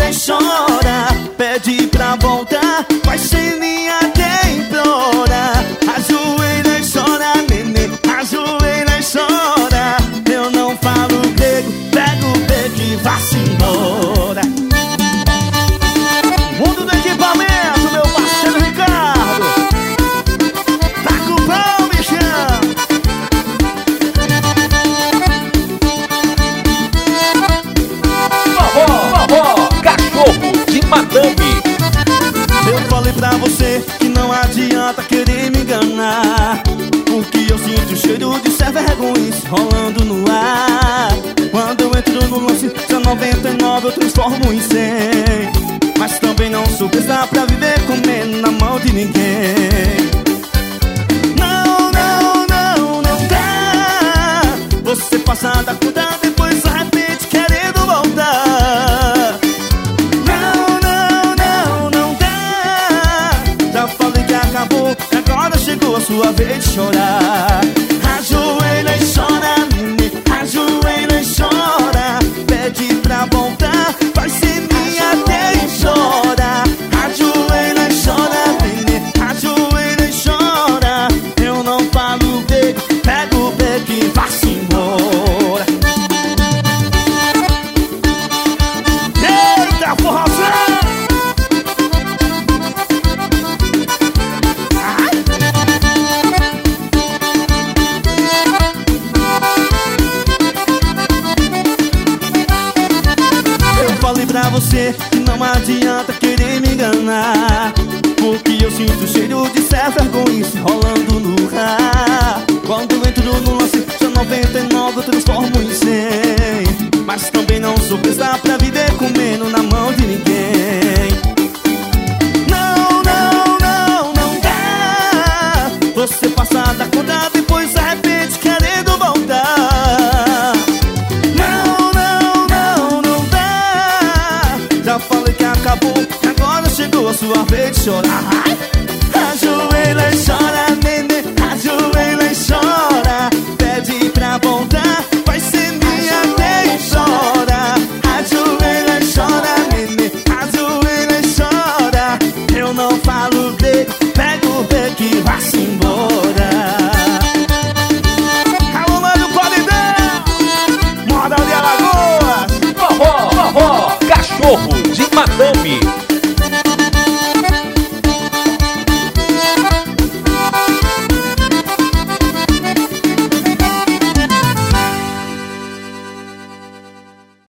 nem chora. Pede pra voltar, vai sem linha até implora. Ajoelha e chora, nenê, ajoelha e chora. Eu não falo grego, pega o beco e vá-se embora. Mundo do equipamento, meu parceiro Ricardo. Tá com o pão, bichão. Vovó, cachorro de madame. Eu falei pra você que não adianta querer me enganar, porque eu sinto o cheiro de ser vergonhice rolando no ar. Quando eu entro no lance, seu 99 eu transformo em 100. Mas também não sou besta pra viver comendo na mão de ninguém. Não, não, não, não dá. Você passa da conta, depois se arrepende querendo voltar. Não, não, não, não dá. Já falei que acabou, agora chegou a sua vez de chorar. Ajoelha e chora, nenê, ajoelha e chora. Pede pra voltar, vai ser minha até e chora. Ajoelha e chora, nenê, ajoelha e chora. Eu não falo grego, pega o beco e vá-se embora. Eita, forrozão! Falei pra você que não adianta querer me enganar, porque eu sinto o cheiro de ser vergonhice rolando no ar. Quando eu entro no lance,